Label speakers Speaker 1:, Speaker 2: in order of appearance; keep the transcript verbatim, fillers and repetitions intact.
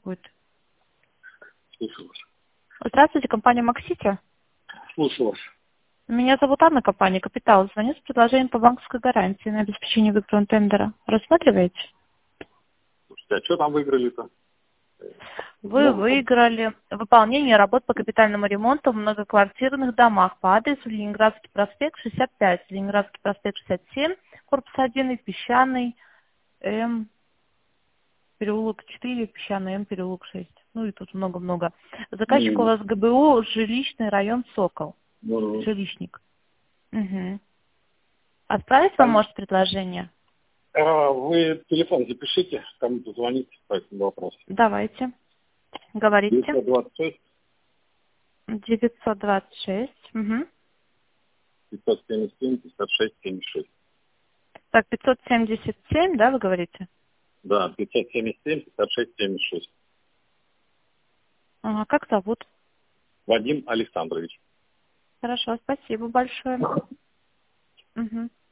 Speaker 1: будет.
Speaker 2: Слушаю вас.
Speaker 1: Здравствуйте, компания Максити.
Speaker 2: Слушаю вас.
Speaker 1: Меня зовут Анна, компания Капитал. Звоню с предложением по банковской гарантии на обеспечение выигранного тендера. Рассматриваете?
Speaker 2: Слушайте, а что там выиграли-то?
Speaker 1: Вы выиграли выполнение работ по капитальному ремонту в многоквартирных домах по адресу Ленинградский проспект шестьдесят пять, Ленинградский проспект шестьдесят семь, корпус один и Песчаный, М, переулок четыре, Песчаный, М, переулок шесть. Ну и тут много-много. Заказчик у
Speaker 2: Mm.
Speaker 1: вас ГБУ, жилищный район Сокол.
Speaker 2: Ну,
Speaker 1: Жилищник. Угу. Отправить вам, может, предложение?
Speaker 2: а вы телефон запишите, кому-то звоните по этому вопросу.
Speaker 1: Давайте. Говорите.
Speaker 2: девятьсот двадцать шесть
Speaker 1: девятьсот двадцать шесть. Угу.
Speaker 2: пятьсот семьдесят семь пятьдесят шесть семьдесят шесть.
Speaker 1: Так, пятьсот семьдесят семь, да, вы говорите?
Speaker 2: Да, пятьсот семьдесят семь пятьдесят шесть семьдесят шесть.
Speaker 1: Ага, как зовут?
Speaker 2: Вадим Александрович.
Speaker 1: Хорошо, спасибо большое. Угу.